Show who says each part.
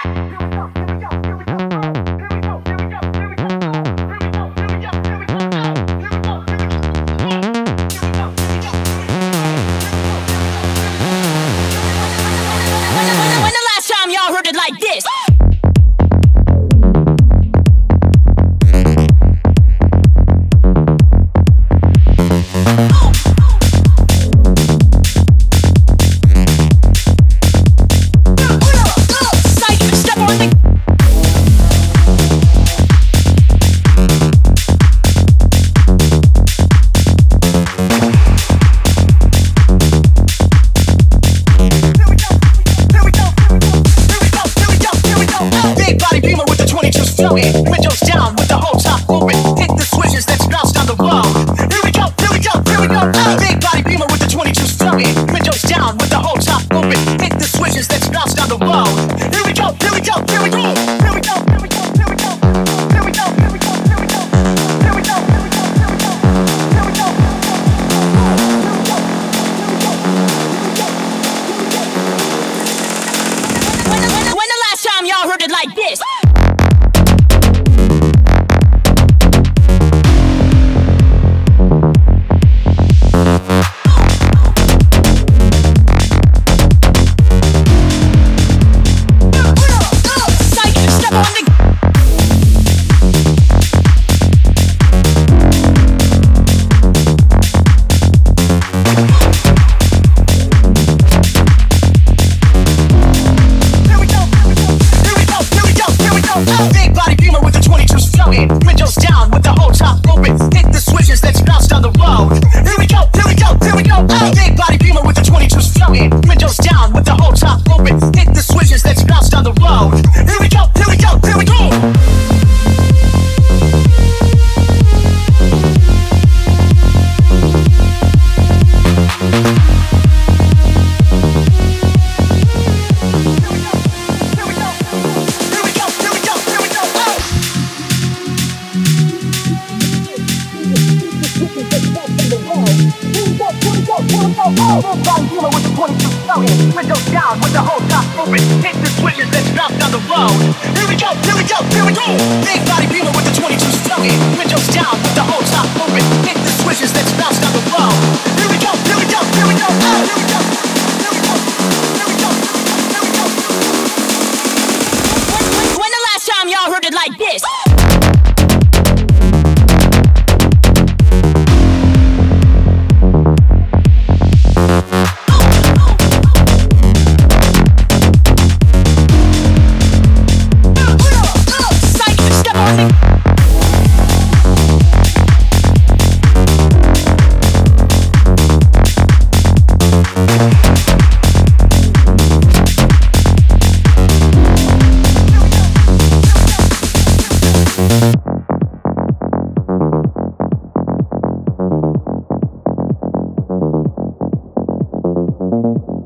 Speaker 1: When the last time y'all heard it like this?
Speaker 2: Windows down with the whole top open. Hit the switches that's bounced on the wall. Here we go, here we go, here we go. Big body beamer with the 22s flowing. Windows down with the whole top open. Hit the switches that's bounced on the wall. Here we go, here we go, here we go. Here we go, here we go, here we go. Here we go, here we go, here we go. Here we go, here we go, here we go. Here we go.
Speaker 1: When the last time y'all heard it like this?
Speaker 2: Big body beamer with the 22s flowing. Windows down with the whole top open. Hit the switches that's bounced on the road. Here we go, here we go, here we go. Big body beamer with the 22s flowing. Windows down with the whole top open. Hit the switches that's bounced on the road. Here we go, here we go, here we go. Big body beamer with the 22s flowing. Windows down with the whole top open. Hit the switches that's bounced on the road. Here we go, here we go, here we go. Big body beamer with the 22s flowing. Windows down with the whole top open. Hit the switches that's bounced on the road. Here we go, here we go, here we go. Here we go, here we go, here we go, here we go.
Speaker 1: When the last time y'all heard it like this?
Speaker 3: Thank you.